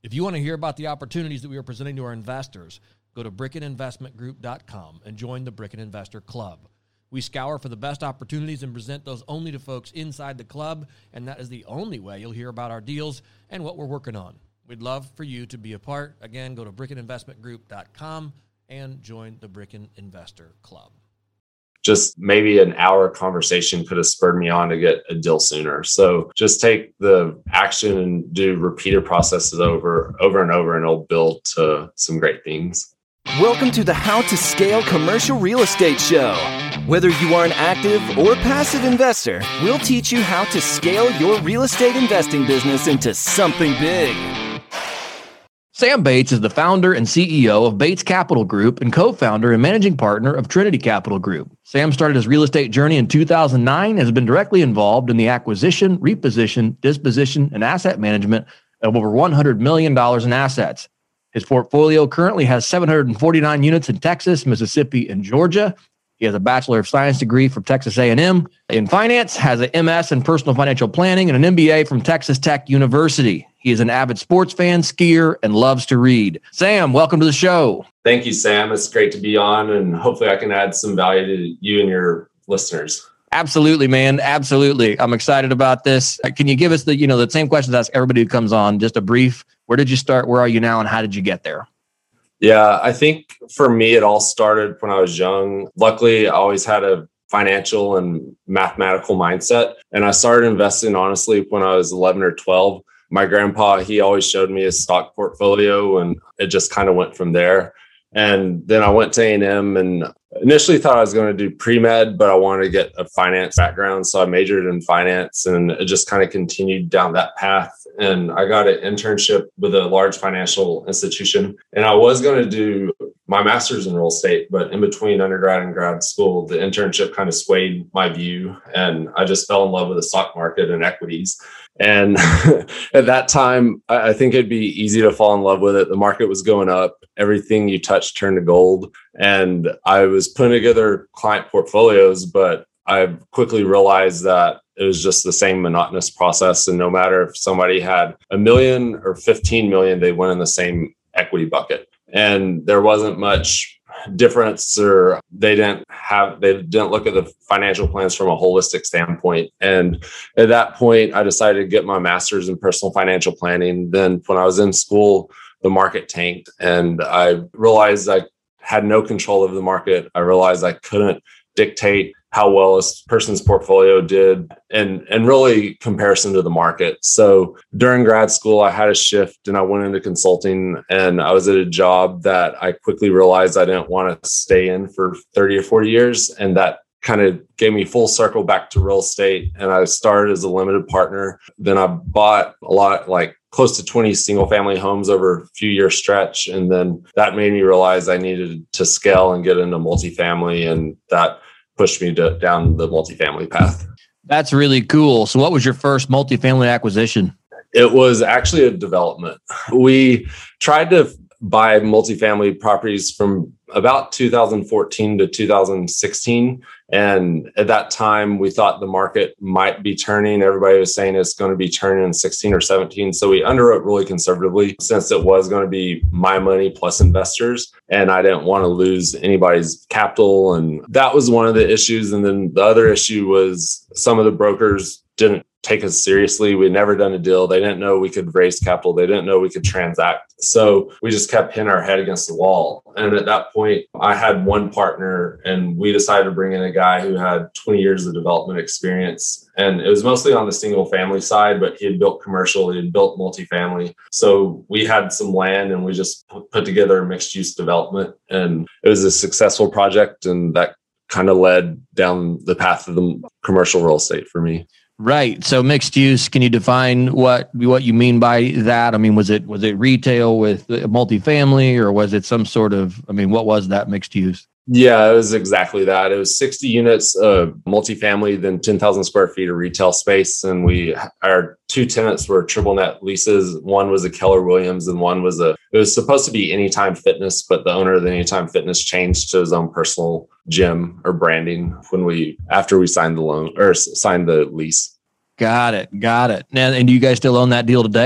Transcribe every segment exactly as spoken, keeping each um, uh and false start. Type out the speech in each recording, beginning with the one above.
If you want to hear about the opportunities that we are presenting to our investors, go to bricken investment group dot com and join the Bricken Investor Club. We scour for the best opportunities and present those only to folks inside the club, and that is the only way you'll hear about our deals and what we're working on. We'd love for you to be a part. Again, go to bricken investment group dot com and join the Bricken Investor Club. Just maybe an hour conversation could have spurred me on to get a deal sooner. So just take the action and do repeated processes over, over and over, and it'll build to some great things. Welcome to the How to Scale Commercial Real Estate Show. Whether you are an active or passive investor, we'll teach you how to scale your real estate investing business into something big. Sam Bates is the founder and C E O of Bates Capital Group and co-founder and managing partner of Trinity Capital Group. Sam started his real estate journey in two thousand nine and has been directly involved in the acquisition, reposition, disposition, and asset management of over one hundred million dollars in assets. His portfolio currently has seven hundred forty-nine units in Texas, Mississippi, and Georgia. He has a Bachelor of Science degree from Texas A and M in finance, has an M S in personal financial planning, and an M B A from Texas Tech University. He is an avid sports fan, skier, and loves to read. Sam, welcome to the show. Thank you, Sam. It's great to be on, and hopefully I can add some value to you and your listeners. Absolutely, man. Absolutely. I'm excited about this. Can you give us the, you know, the same questions I ask everybody who comes on, just a brief, where did you start? Where are you now? And how did you get there? Yeah, I think for me, it all started when I was young. Luckily, I always had a financial and mathematical mindset. And I started investing, honestly, when I was eleven or twelve. My grandpa, he always showed me his stock portfolio, and it just kind of went from there. And then I went to A and M and initially thought I was going to do pre-med, but I wanted to get a finance background. So I majored in finance, and it just kind of continued down that path. And I got an internship with a large financial institution. And I was going to do my master's in real estate, but in between undergrad and grad school, the internship kind of swayed my view. And I just fell in love with the stock market and equities. And at that time, I think it'd be easy to fall in love with it. The market was going up. Everything you touched turned to gold. And I was putting together client portfolios, but I quickly realized that it was just the same monotonous process. And no matter if somebody had a million or fifteen million, they went in the same equity bucket. And there wasn't much difference, or they didn't have, they didn't look at the financial plans from a holistic standpoint. And at that point, I decided to get my master's in personal financial planning. Then when I was in school, the market tanked, and I realized I had no control of the market. I realized I couldn't dictate how well a person's portfolio did, and, and really comparison to the market. So during grad school, I had a shift and I went into consulting, and I was at a job that I quickly realized I didn't want to stay in for thirty or forty years. And that kind of gave me full circle back to real estate. And I started as a limited partner. Then I bought a lot, like close to twenty single family homes over a few year stretch. And then that made me realize I needed to scale and get into multifamily. And that pushed me to, down the multifamily path. That's really cool. So what was your first multifamily acquisition? It was actually a development. We tried to buy multifamily properties from about two thousand fourteen to two thousand sixteen. And at that time, we thought the market might be turning. Everybody was saying it's going to be turning in sixteen or seventeen. So we underwrote really conservatively, since it was going to be my money plus investors. And I didn't want to lose anybody's capital. And that was one of the issues. And then the other issue was some of the brokers didn't take us seriously. We'd never done a deal. They didn't know we could raise capital. They didn't know we could transact. So we just kept hitting our head against the wall. And at that point, I had one partner, and we decided to bring in a guy who had twenty years of development experience. And it was mostly on the single family side, but he had built commercial, he had built multifamily. So we had some land, and we just put together a mixed use development. And it was a successful project. And that kind of led down the path of the commercial real estate for me. Right. So mixed use, can you define what what you mean by that? I mean, was it was it retail with multifamily, or was it some sort of, I mean, what was that mixed use? Yeah, it was exactly that. It was sixty units of multifamily, then ten thousand square feet of retail space. And we, our two tenants were triple net leases. One was a Keller Williams, and one was a, it was supposed to be Anytime Fitness, but the owner of the Anytime Fitness changed to his own personal gym or branding when we, after we signed the loan or signed the lease. Got it. Got it. Now, and do you guys still own that deal today?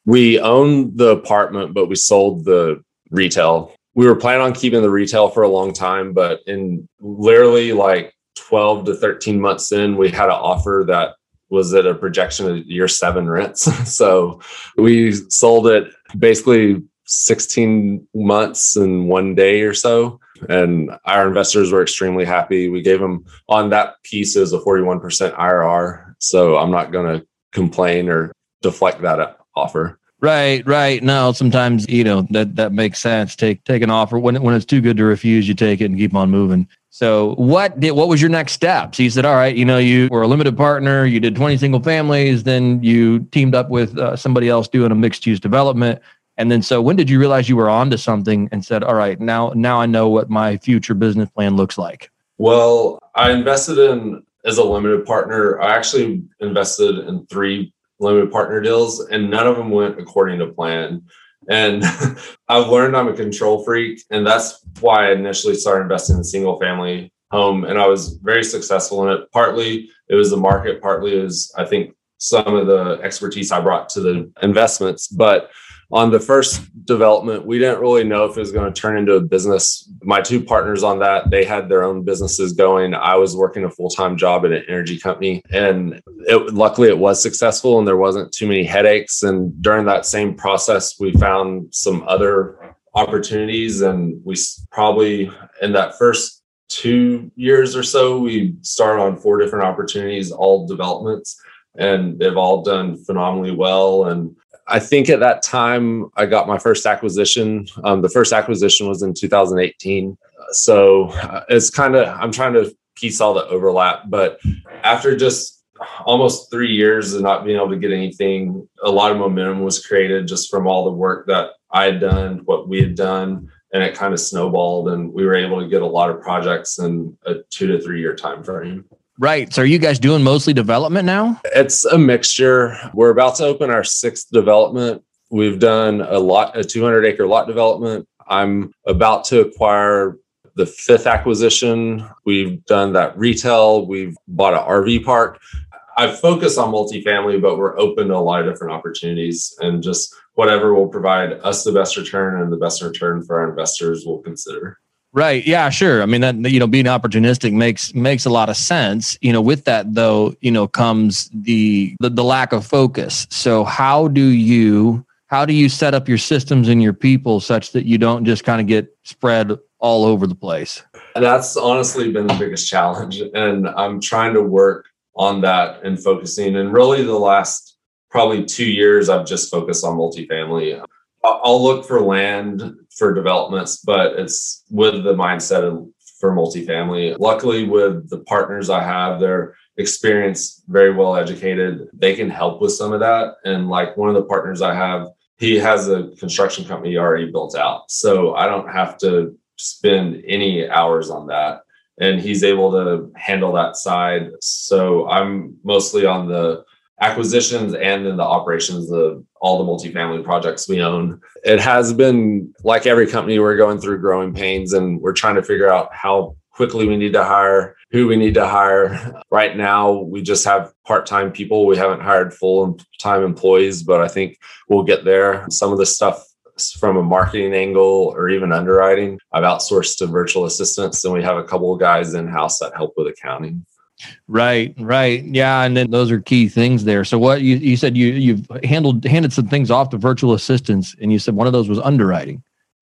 We owned the apartment, but we sold the retail. We were planning on keeping the retail for a long time, but in literally like twelve to thirteen months in, we had an offer that was at a projection of year seven rents. So we sold it basically sixteen months and one day or so. And our investors were extremely happy. We gave them on that piece is a forty-one percent I R R. So I'm not going to complain or deflect that offer. Right, right. No, sometimes, you know, that, that makes sense. Take take an offer. When, when it's too good to refuse, you take it and keep on moving. So what did what was your next step? So you said, all right, you know, you were a limited partner, you did twenty single families, then you teamed up with uh, somebody else doing a mixed use development. And then so when did you realize you were onto something and said, all right, now now I know what my future business plan looks like? Well, I invested in as a limited partner. I actually invested in three limited partner deals, and none of them went according to plan. And I've learned I'm a control freak, and that's why I initially started investing in single family home. And I was very successful in it. Partly it was the market, partly it was, I think, some of the expertise I brought to the investments. But on the first development, we didn't really know if it was going to turn into a business. My two partners on that, they had their own businesses going. I was working a full-time job at an energy company, and it, luckily it was successful and there wasn't too many headaches. And during that same process, we found some other opportunities, and we probably in that first two years or so, we started on four different opportunities, all developments, and they've all done phenomenally well. And I think at that time I got my first acquisition. Um, the first acquisition was in two thousand eighteen. So uh, it's kind of, I'm trying to piece all the overlap, but after just almost three years of not being able to get anything, a lot of momentum was created just from all the work that I had done, what we had done, and it kind of snowballed, and we were able to get a lot of projects in a two to three year time frame. Right. So are you guys doing mostly development now? It's a mixture. We're about to open our sixth development. We've done a lot, a two hundred acre lot development. I'm about to acquire the fifth acquisition. We've done that retail. We've bought an R V park. I focus on multifamily, but we're open to a lot of different opportunities, and just whatever will provide us the best return and the best return for our investors we'll consider. Right. Yeah, sure. I mean, that, you know, being opportunistic makes makes a lot of sense. You know, with that, though, you know, comes the, the the lack of focus. So how do you how do you set up your systems and your people such that you don't just kind of get spread all over the place? That's honestly been the biggest challenge. And I'm trying to work on that and focusing. And really the last probably two years, I've just focused on multifamily. I'll look for land for developments, but it's with the mindset of, for multifamily. Luckily, with the partners I have, they're experienced, very well educated. They can help with some of that. And like one of the partners I have, he has a construction company already built out. So I don't have to spend any hours on that. And he's able to handle that side. So I'm mostly on the acquisitions and then the operations of all the multifamily projects we own. It has been, like every company, we're going through growing pains, and we're trying to figure out how quickly we need to hire, who we need to hire. Right now, we just have part-time people. We haven't hired full-time employees, but I think we'll get there. Some of the stuff from a marketing angle or even underwriting, I've outsourced to virtual assistants, and we have a couple of guys in-house that help with accounting. Right, right. Yeah. And then those are key things there. So what you, you said you, you've handled, handed some things off to virtual assistants, and you said one of those was underwriting.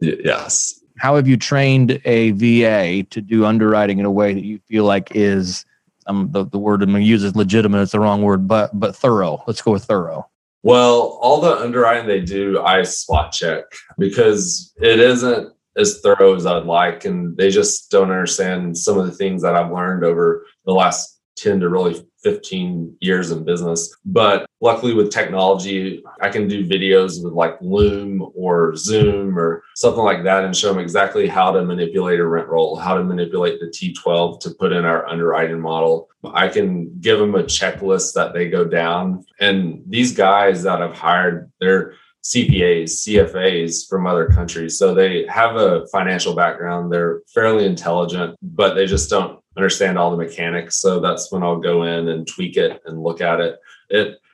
Yes. How have you trained a V A to do underwriting in a way that you feel like is, um, the, the word I'm going to use is legitimate. It's the wrong word, but, but thorough. Let's go with thorough. Well, all the underwriting they do, I spot check because it isn't as thorough as I'd like. And they just don't understand some of the things that I've learned over the last ten to really fifteen years in business. But luckily with technology, I can do videos with like Loom or Zoom or something like that and show them exactly how to manipulate a rent roll, how to manipulate the T twelve to put in our underwriting model. I can give them a checklist that they go down. And these guys that I've hired, they're C P As, C F As from other countries. So they have a financial background. They're fairly intelligent, but they just don't understand all the mechanics. So that's when I'll go in and tweak it and look at it. It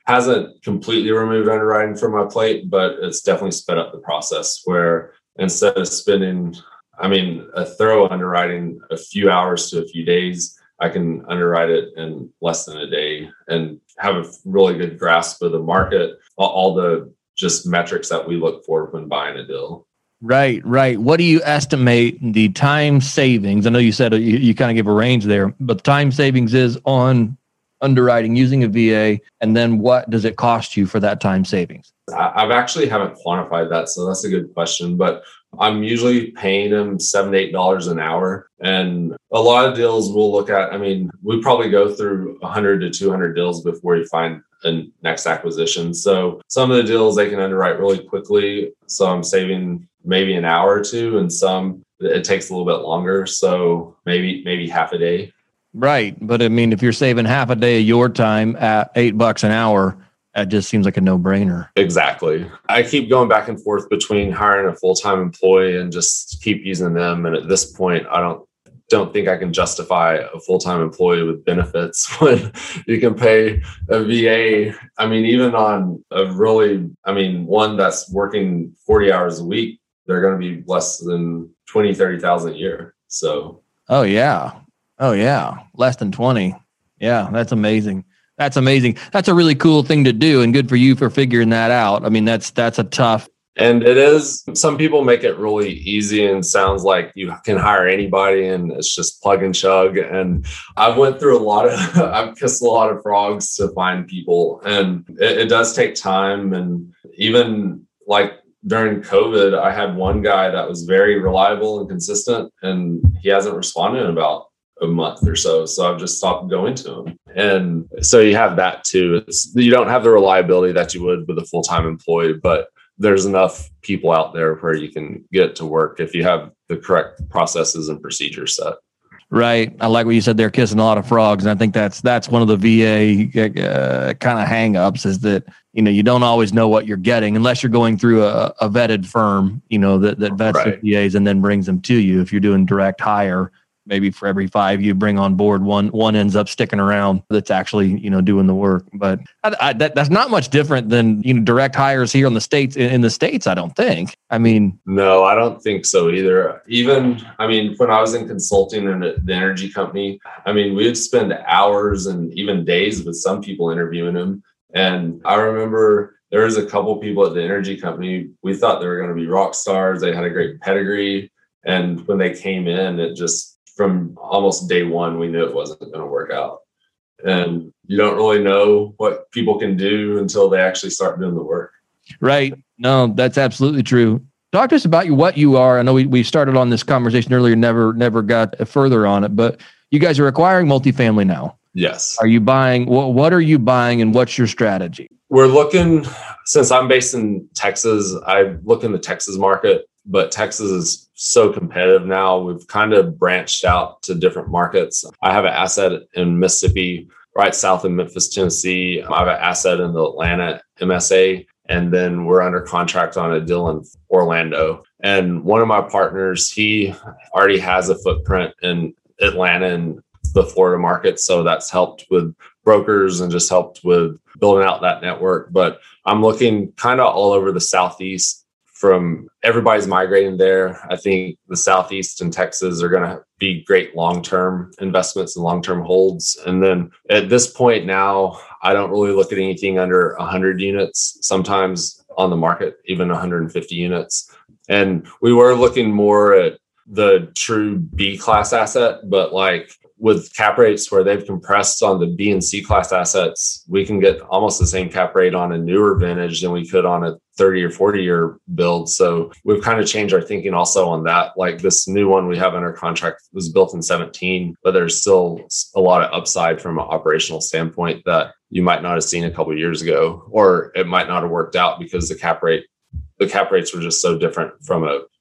hasn't completely removed underwriting from my plate, but it's definitely sped up the process where instead of spending, I mean, a thorough underwriting a few hours to a few days, I can underwrite it in less than a day and have a really good grasp of the market, all the just metrics that we look for when buying a deal. Right, right. What do you estimate the time savings? I know you said you, you kind of give a range there, but the time savings is on underwriting using a V A, and then what does it cost you for that time savings? I I've actually haven't quantified that, so that's a good question. But I'm usually paying them seven to eight dollars an hour, and a lot of deals we'll look at. I mean, we probably go through one hundred to two hundred deals before you find a next acquisition. So some of the deals they can underwrite really quickly, so I'm saving maybe an hour or two, and some it takes a little bit longer, so maybe maybe half a day. Right. But I mean, if you're saving half a day of your time at eight bucks an hour, that just seems like a no-brainer. Exactly. I keep going back and forth between hiring a full-time employee and just keep using them. And at this point, I don't don't think I can justify a full-time employee with benefits when you can pay a V A. I mean, even on a really, I mean, one that's working forty hours a week, they're going to be less than twenty, thirty thousand a year. So. Oh, yeah. Oh, yeah. Less than twenty. Yeah, that's amazing. That's amazing. That's a really cool thing to do, and good for you for figuring that out. I mean, that's that's a tough. And it is, some people make it really easy and sounds like you can hire anybody and it's just plug and chug. And I've went through a lot of, I've kissed a lot of frogs to find people, and it, it does take time. And even like during COVID, I had one guy that was very reliable and consistent, and he hasn't responded in about a month or so. So I've just stopped going to him. And so you have that too. It's, you don't have the reliability that you would with a full-time employee, but there's enough people out there where you can get it to work if you have the correct processes and procedures set. Right. I like what you said there, kissing a lot of frogs. And I think that's that's one of the V A uh, kind of hang-ups is that, you know, you don't always know what you're getting unless you're going through a, a vetted firm, you know, that, that vets right. the V As and then brings them to you. If you're doing direct hire, maybe for every five you bring on board, one one ends up sticking around that's actually, you know, doing the work. But I, I, that, that's not much different than, you know, direct hires here in the States, in, in the States, I don't think. I mean. No, I don't think so either. Even, I mean, when I was in consulting in the energy company, I mean, we would spend hours and even days with some people interviewing them. And I remember there was a couple people at the energy company, we thought they were going to be rock stars. They had a great pedigree. And when they came in, it just, from almost day one, we knew it wasn't going to work out. And you don't really know what people can do until they actually start doing the work. Right. No, that's absolutely true. Talk to us about you, what you are. I know we, we started on this conversation earlier, never, never got further on it, but you guys are acquiring multifamily now. Yes. Are you buying, what, what are you buying and what's your strategy? We're looking, since I'm based in Texas, I look in the Texas market, but Texas is so competitive now. We've kind of branched out to different markets. I have an asset in Mississippi, right south of Memphis, Tennessee. I have an asset in the Atlanta M S A, and then we're under contract on a deal in Orlando. And one of my partners, he already has a footprint in Atlanta and the Florida market. So that's helped with brokers and just helped with building out that network. But I'm looking kind of all over the Southeast. From everybody's migrating there. I think the Southeast and Texas are going to be great long-term investments and long-term holds. And then at this point now, I don't really look at anything under one hundred units, sometimes on the market, even one hundred fifty units. And we were looking more at the true B class asset, but like with cap rates where they've compressed on the B and C class assets, we can get almost the same cap rate on a newer vintage than we could on a thirty or forty year build. So we've kind of changed our thinking also on that. Like this new one we have under contract was built in seventeen, but there's still a lot of upside from an operational standpoint that you might not have seen a couple of years ago, or it might not have worked out because the cap rate, the cap rates were just so different from a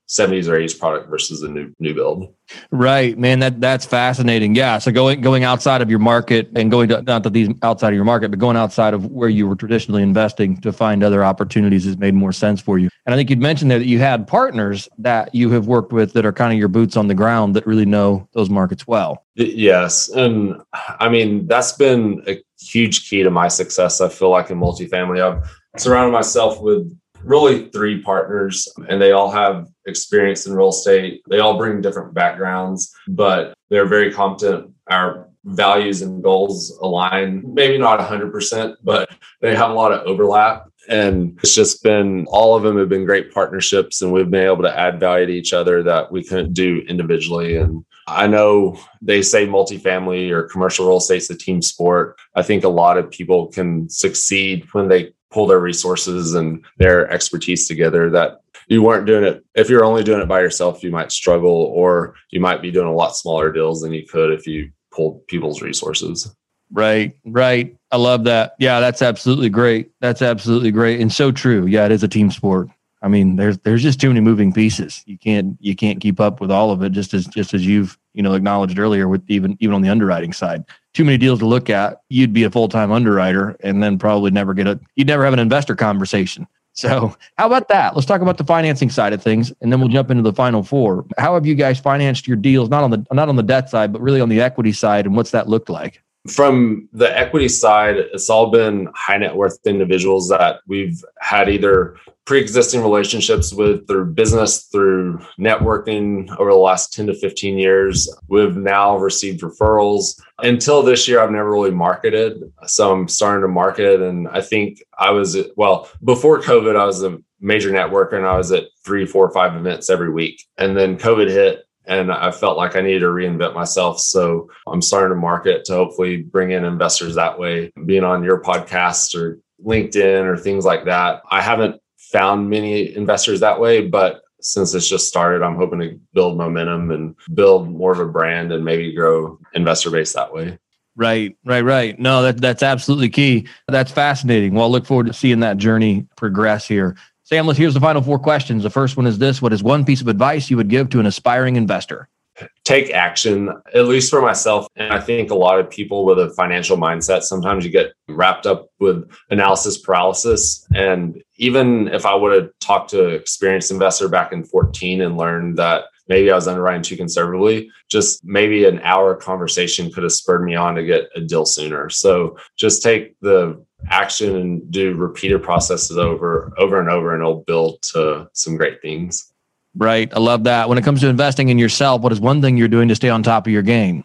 seventies or eighties product versus a new new build. Right, man. That that's fascinating. Yeah. So going going outside of your market and going to, not that these outside of your market, but going outside of where you were traditionally investing to find other opportunities has made more sense for you. And I think you'd mentioned there that you had partners that you have worked with that are kind of your boots on the ground that really know those markets well. Yes. And I mean, that's been a huge key to my success. I feel like in multifamily, I've surrounded myself with really three partners, and they all have experience in real estate. They all bring different backgrounds, but they're very competent. Our values and goals align, maybe not one hundred percent, but they have a lot of overlap. And it's just been, all of them have been great partnerships, and we've been able to add value to each other that we couldn't do individually. And I know they say multifamily or commercial real estate is a team sport. I think a lot of people can succeed when they pull their resources and their expertise together. That you weren't doing it. If you're only doing it by yourself, you might struggle, or you might be doing a lot smaller deals than you could if you pulled people's resources. Right, right. I love that. Yeah, that's absolutely great. That's absolutely great. And so true. Yeah, it is a team sport. I mean, there's there's just too many moving pieces. You can't you can't keep up with all of it, just as just as you've, you know, acknowledged earlier with even even on the underwriting side. Too many deals to look at. You'd be a full-time underwriter and then probably never get a you'd never have an investor conversation. So how about that? Let's talk about the financing side of things, and then we'll jump into the final four. How have you guys financed your deals, not on the not on the debt side, but really on the equity side, and what's that looked like? From the equity side, it's all been high net worth individuals that we've had either pre-existing relationships with through business, through networking over the last ten to fifteen years. We've now received referrals. Until this year, I've never really marketed. So I'm starting to market. And I think I was, well, before COVID, I was a major networker, and I was at three, four, five events every week. And then COVID hit, and I felt like I needed to reinvent myself. So I'm starting to market to hopefully bring in investors that way, being on your podcast or LinkedIn or things like that. I haven't found many investors that way, but since it's just started, I'm hoping to build momentum and build more of a brand and maybe grow investor base that way. Right, right, right. No, that that's absolutely key. That's fascinating. Well, I look forward to seeing that journey progress here. Sam, let's, here's the final four questions. The first one is this: what is one piece of advice you would give to an aspiring investor? Take action, at least for myself. And I think a lot of people with a financial mindset, sometimes you get wrapped up with analysis paralysis. And even if I would have talked to an experienced investor back in fourteen and learned that maybe I was underwriting too conservatively, just maybe an hour conversation could have spurred me on to get a deal sooner. So just take the action and do repeated processes over, over and over, and it'll build to some great things. Right. I love that. When it comes to investing in yourself, what is one thing you're doing to stay on top of your game?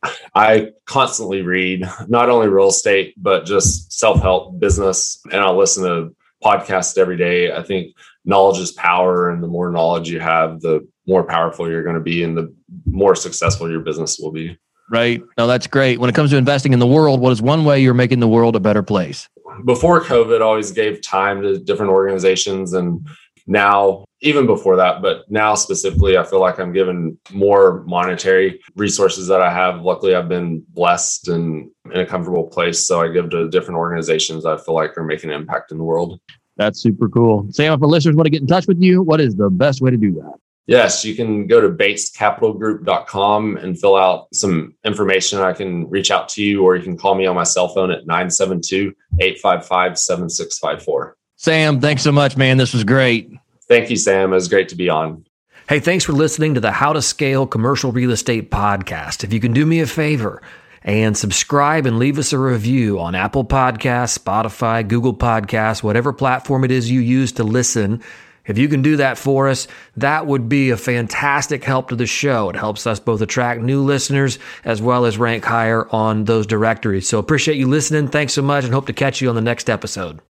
I constantly read, not only real estate, but just self-help, business, and I'll listen to podcasts every day. I think knowledge is power, and the more knowledge you have, the more powerful you're going to be, and the more successful your business will be. Right. No, that's great. When it comes to investing in the world, what is one way you're making the world a better place? Before COVID, I always gave time to different organizations, and now, even before that, but now specifically, I feel like I'm given more monetary resources that I have. Luckily, I've been blessed and in a comfortable place. So I give to different organizations I feel like are making an impact in the world. That's super cool. Sam, if our listeners want to get in touch with you, what is the best way to do that? Yes, you can go to bates capital group dot com and fill out some information. I can reach out to you, or you can call me on my cell phone at nine seven two, eight five five, seven six five four. Sam, thanks so much, man. This was great. Thank you, Sam. It was great to be on. Hey, thanks for listening to the How to Scale Commercial Real Estate podcast. If you can do me a favor and subscribe and leave us a review on Apple Podcasts, Spotify, Google Podcasts, whatever platform it is you use to listen, if you can do that for us, that would be a fantastic help to the show. It helps us both attract new listeners as well as rank higher on those directories. So appreciate you listening. Thanks so much, and hope to catch you on the next episode.